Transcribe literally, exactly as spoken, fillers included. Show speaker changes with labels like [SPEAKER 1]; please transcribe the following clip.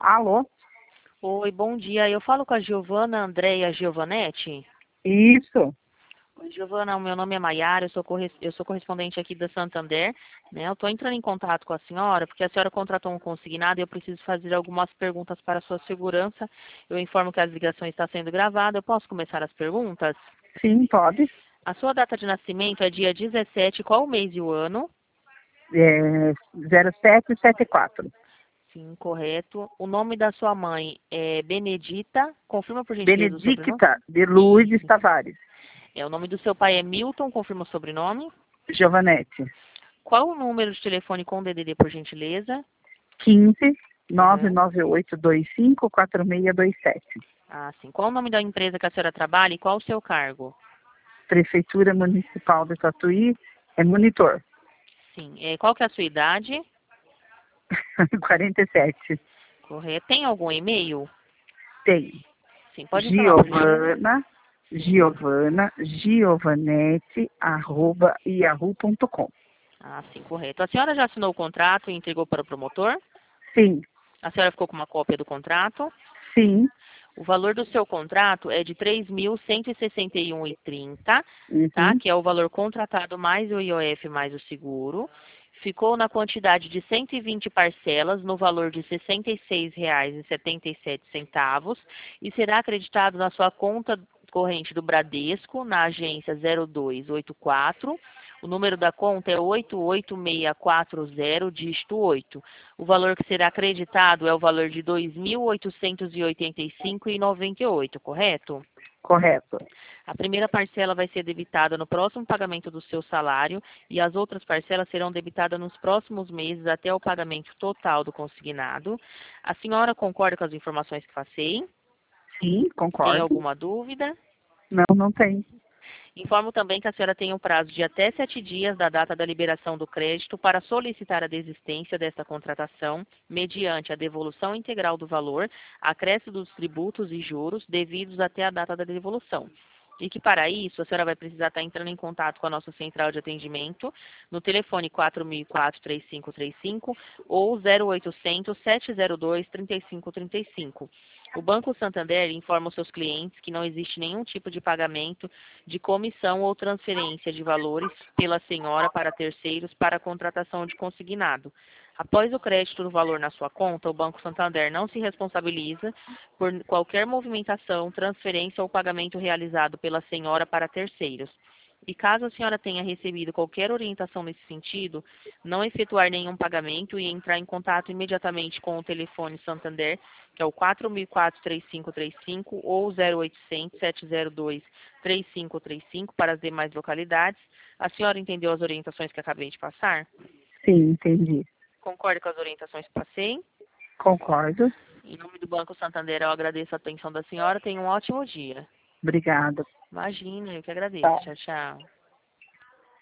[SPEAKER 1] Alô?
[SPEAKER 2] Oi, bom dia. Eu falo com a Giovana Andréia Giovanetti.
[SPEAKER 1] Isso.
[SPEAKER 2] Oi, Giovana, o meu nome é Maiara, eu sou, corres- eu sou correspondente aqui da Santander, né? Eu estou entrando em contato com a senhora porque a senhora contratou um consignado e eu preciso fazer algumas perguntas para a sua segurança. Eu informo que a ligação está sendo gravada. Eu posso começar as perguntas?
[SPEAKER 1] Sim, pode.
[SPEAKER 2] A sua data de nascimento é dia dezessete, qual o mês e o ano?
[SPEAKER 1] É zero sete sete quatro.
[SPEAKER 2] Sim, correto. O nome da sua mãe é Benedita. Confirma por gentileza o sobrenome?
[SPEAKER 1] Benedicta de Lourdes
[SPEAKER 2] Isso.
[SPEAKER 1] Tavares.
[SPEAKER 2] É, o nome do seu pai é Milton, confirma o sobrenome.
[SPEAKER 1] Giovanetti.
[SPEAKER 2] Qual o número de telefone com D D D, por gentileza?
[SPEAKER 1] quinze,
[SPEAKER 2] Aham.
[SPEAKER 1] nove nove oito dois cinco, quatro seis dois sete.
[SPEAKER 2] Ah, sim. Qual o nome da empresa que a senhora trabalha e qual o seu cargo?
[SPEAKER 1] Prefeitura Municipal de Tatuí, é monitor.
[SPEAKER 2] Sim. É, qual que é a sua idade?
[SPEAKER 1] quarenta e sete.
[SPEAKER 2] Correto. Tem algum e-mail?
[SPEAKER 1] Tem.
[SPEAKER 2] Sim, pode falar, por gentileza.
[SPEAKER 1] Giovana,
[SPEAKER 2] Sim.
[SPEAKER 1] Giovana, Giovanetti, arroba, yahoo ponto com.
[SPEAKER 2] Ah, sim, correto. A senhora já assinou o contrato e entregou para o promotor?
[SPEAKER 1] Sim,
[SPEAKER 2] A senhora ficou com uma cópia do contrato?
[SPEAKER 1] sim.
[SPEAKER 2] O valor do seu contrato é de três mil cento e sessenta e um reais e trinta centavos, tá?
[SPEAKER 1] Uhum.
[SPEAKER 2] Que é o valor contratado mais o I O F mais o seguro. Ficou na quantidade de cento e vinte parcelas no valor de sessenta e seis reais e setenta e sete centavos e será acreditado na sua conta corrente do Bradesco, na agência zero dois oito quatro. O número da conta é oito oito seis quatro zero, dígito oito. O valor que será acreditado é o valor de dois mil oitocentos e oitenta e cinco reais e noventa e oito centavos, correto?
[SPEAKER 1] Correto.
[SPEAKER 2] A primeira parcela vai ser debitada no próximo pagamento do seu salário e as outras parcelas serão debitadas nos próximos meses até o pagamento total do consignado. A senhora concorda com as informações que passei?
[SPEAKER 1] Sim,
[SPEAKER 2] Tem
[SPEAKER 1] concordo.
[SPEAKER 2] alguma dúvida?
[SPEAKER 1] Não, não tem.
[SPEAKER 2] Informo também que a senhora tem um prazo de até sete dias da data da liberação do crédito para solicitar a desistência desta contratação, mediante a devolução integral do valor, acréscimo dos tributos e juros devidos até a data da devolução. E que para isso a senhora vai precisar estar entrando em contato com a nossa central de atendimento no telefone quatro mil e quatro, três cinco três cinco ou zero oitocentos, sete zero dois, trinta e cinco trinta e cinco. O Banco Santander informa os seus clientes que não existe nenhum tipo de pagamento de comissão ou transferência de valores pela senhora para terceiros para a contratação de consignado. Após o crédito do valor na sua conta, o Banco Santander não se responsabiliza por qualquer movimentação, transferência ou pagamento realizado pela senhora para terceiros. E caso a senhora tenha recebido qualquer orientação nesse sentido, não efetuar nenhum pagamento e entrar em contato imediatamente com o telefone Santander, que é o quatro mil e quatro, três cinco três cinco ou zero oitocentos, sete zero dois, três cinco três cinco para as demais localidades. A senhora entendeu as orientações que acabei de passar?
[SPEAKER 1] Sim, entendi.
[SPEAKER 2] Concorda com as orientações que passei?
[SPEAKER 1] Concordo.
[SPEAKER 2] Em nome do Banco Santander, eu agradeço a atenção da senhora. Tenha um ótimo dia.
[SPEAKER 1] Obrigada.
[SPEAKER 2] Imagina, eu que agradeço.
[SPEAKER 1] Tá.
[SPEAKER 2] Tchau, tchau.